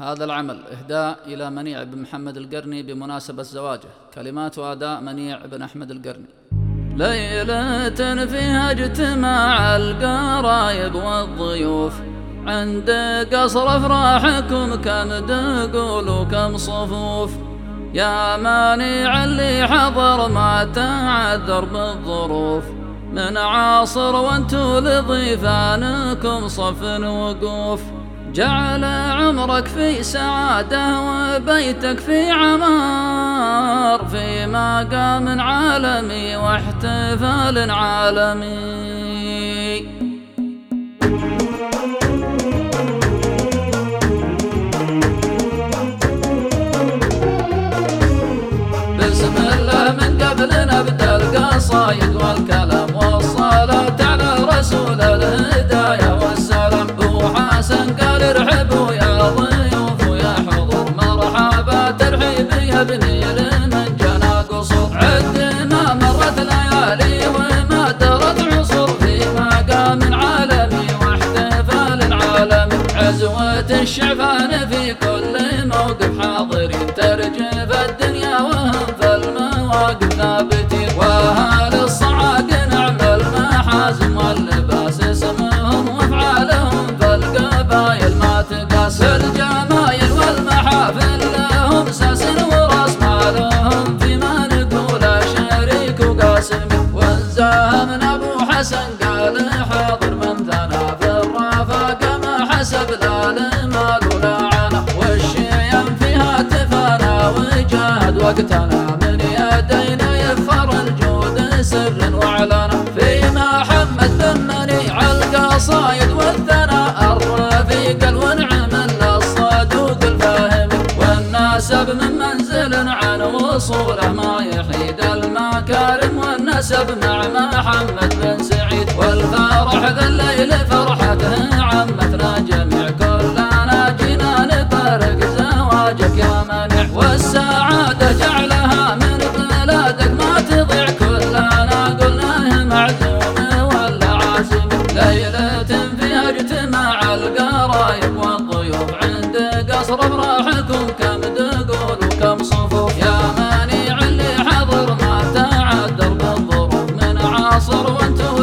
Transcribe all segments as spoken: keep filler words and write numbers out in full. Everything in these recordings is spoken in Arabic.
هذا العمل إهداء إلى منيع بن محمد القرني بمناسبة زواجه. كلمات وأداء منيع بن أحمد القرني. ليلة فيها اجتماع القرايب والضيوف، عند قصر أفراحكم كم دقول وكم صفوف، يا مانع اللي حضر ما تعذر بالظروف، من عاصر وانتو لضيفانكم صف وقوف، جعل عمرك في سعادة وبيتك في عمار، في مقام عالمي واحتفال عالمي. بسم الله من قبل نبدأ القصايد والكلام والصلاة على رسول الهداية والسلام. أبو حسن قال ارحبوا يا ضيوف ويا حضور، مرحبا ترحيب يا بني من جنى قصور، عدنا مرت ليالي وما درت عصور، في مقام عالمي واحتفال عالمي، عزوة الشعفان في كل موقف حاضرين، ترجف الدنيا وهم في المواقف ثابتين، واهل الصعاق نعم المحازم واللباس اسمهم وافعالهم في القبايل ما تقاس، الجمايل والمحافل لهم ساس وراس، ما لهم فيما نقول شريك وقاسم، والزاهم من ابو حسن قال حاضر من ثنى في الرفاق ما حسب لا المال ولا عنا، والشيم فيها تفانى وجاهد وقتنا، من يدينا يفخر الجود سر وعلنا، في محمد بن منيع القصايد والثناء الرفيق الونعم الصدوق الفاهم، والنسب من منزل عن وصوله ما يحيد المكارم، والنسب مع محمد بن سعيد، والفرح ذا الليل فرحته عمتنا جميع، كلنا جينا نبارك زواجك يا منيع، والسعادة جعلها من بلادك ما تضيع، كلنا قلناه معزوم ولا عازم، ليلة فيها اجتماع القرايب والضيوف، عند قصر افراحكم كم دقول وكم صفوف، يا منيع اللي حضر ما تعذر بالظروف، من عاصر وانتو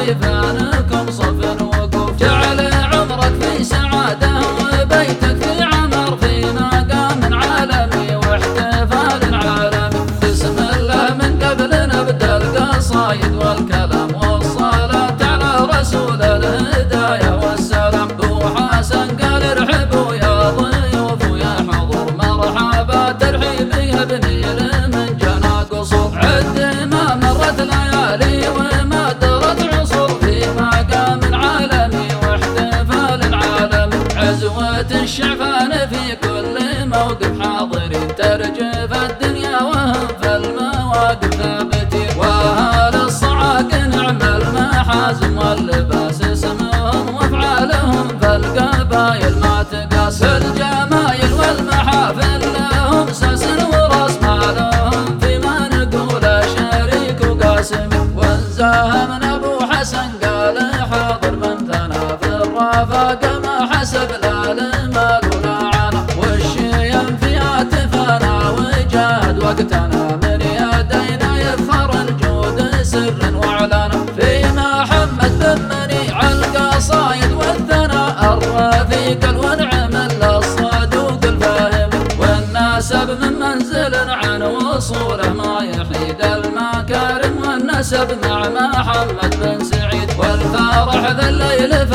لضيفانكم صف وقوف، جعل عمرك في سعادة وبيتك في عمر، في مقام عالمي واحتفال عالمي. بسم الله من قبل نبدأ القصايد والكلام والصلاة على رسول الهداية والسلام. أبو حسن قال ارحبوا يا ضيوف ويا حضور، مرحبا ترحيب يا بني من جنى قصور، عدنا مرت ليالي وما درت عصور، في مقام عالمي واحتفال عالمي، عزوة الشعفان في كل موقف حاضرين، ترجف الدنيا وهم في المواقف ثابتين، واهل الصعاق نعم المحازم واللباس اسمهم وافعالهم في القبايل ما تقاس، الجمايل والمحافل لهم ساس وراس، ما لهم فيما نقول شريك وقاسم، والزاهم من ابو حسن قال حاضر من ثنى في الرفاق ما حسب لا المال ولا عنا، والشيم فيها تفانى وجاهد وقتنا، من يدينا يفخر الجود سر وعلنا، في محمد بن منيع القصايد والثناء الرفيق الونعم الصدوق الفاهم، والنسب من منزل عن وصوله ما يحيد المكارم، والنسب مع محمد بن سعيد، والفرح ذا الليل